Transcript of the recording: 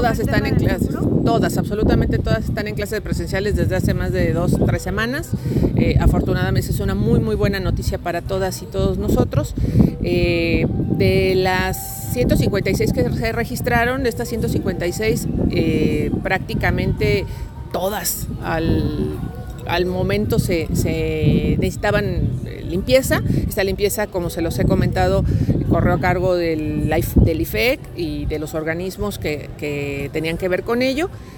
Todas están en clases, todas, absolutamente todas están en clases presenciales desde hace más de 2-3 semanas. Afortunadamente es una muy buena noticia para todas y todos nosotros. De las 156 que se registraron, de estas 156 prácticamente todas al momento se necesitaban limpieza. Esta limpieza, como se los he comentado, corrió a cargo del IFEC y de los organismos que tenían que ver con ello.